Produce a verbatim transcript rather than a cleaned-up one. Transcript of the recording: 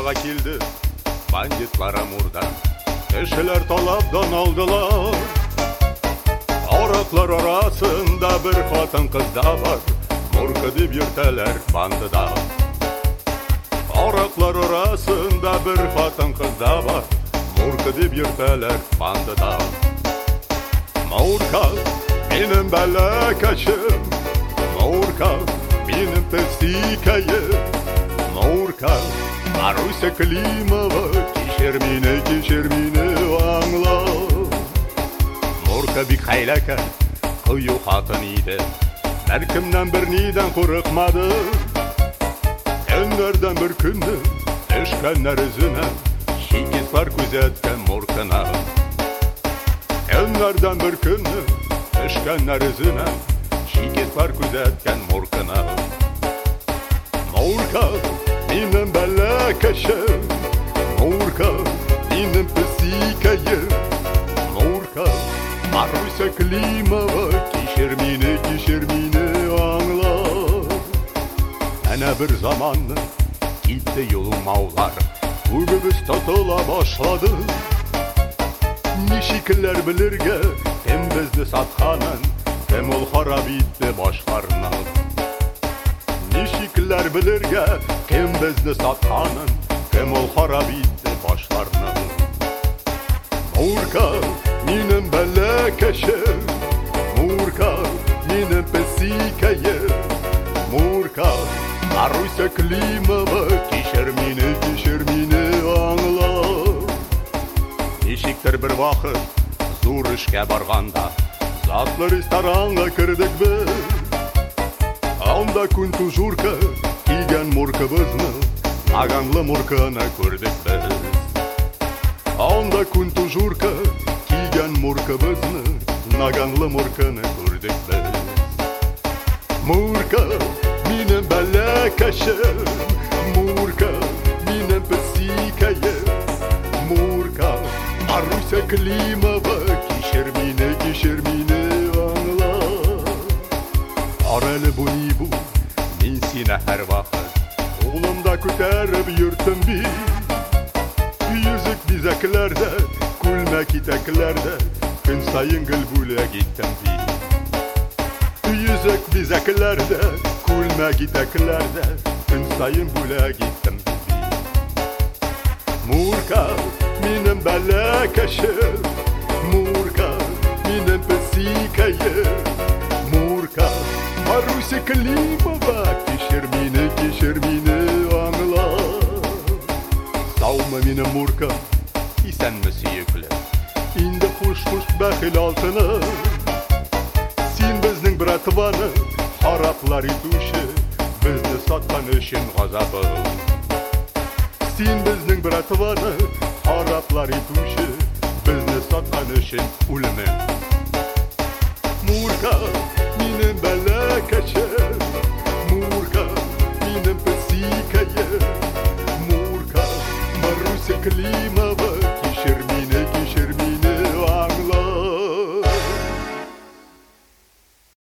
Муркага килди бандитлар Амурдан. Кешелер талабдан алдылар. Араклар арасында бер хатын кызда бар. Мурка дип йөртәләр бандыда. Араклар арасында бер хатын кызда бар. Мурка дип йөртәләр бандыда. Мурка минем бәләкәчем, Мурка минем песикәем, Мурка Маруся Климова, кичер мине, кичер мине аңла. Мурка бик хәйләкәр, кыю хатын иде, бәлкемнән бер нидән курыкмады. Көннәрдән бер көнне төшкәннәр үзенә, шикислар күзәткән Мурканы. Көннәрдән бер көнне төшкәннәр үзенә, шикислар күзәткән Мурканы. Мурка минем бәләкәчем, Мурка минем песикәем, Мурка Маруся Климова, кичер мине, кичер мине аңла. Әнә бер заманны китте юлмаулар, үгебез тотыла башлады. Ничекләр белергә, кем безне сатканын, кем ул харап итте башларны. Ничекләр белергә, кем безне сатканын, кем ул харап итте башларны. Мурка минем бәләкәчем, Мурка минем песикәем, Мурка Маруся Климова, кичер мине, кичер мине аңла. Ничектер бер вакыт зур эшкә барганда, затлы ресторанга кердек без. Анда күнтужурка кигән Муркабызны, наганлы Мурканы күрдек без. Анда күнтужурка кигән Муркабызны, наганлы Мурканы күрдек без. Мурка минем бәләкәчем, Мурка минем песикәем, Мурка Маруся Климова, кичер мине, кичер мине аңла. Арәле бу ни бу, мин сине һәр вакыт кулымда күтәреп йөртем бит. Йөзек бизәкләрдә, күлмәк итәкләрдә, көн сайын гөл бүләк иттем бит. Йөзек бизәкләрдә, күлмәк итәкләрдә, көн сайын бүләк иттем бит. Мурка минем бәләкәчем, Мурка минем песикәем, Мурка Маруся Климова, кичер мине, кичер мине аңла. Саумы минем Мурка, исәнме сөекле, инде хуш-хуш бәхил алтыны. Син безнең братваны хараплар итүче, безне саткан өчен газабы. Син безнең братваны хараплар итүче, безне саткан өчен үлеме. Мурка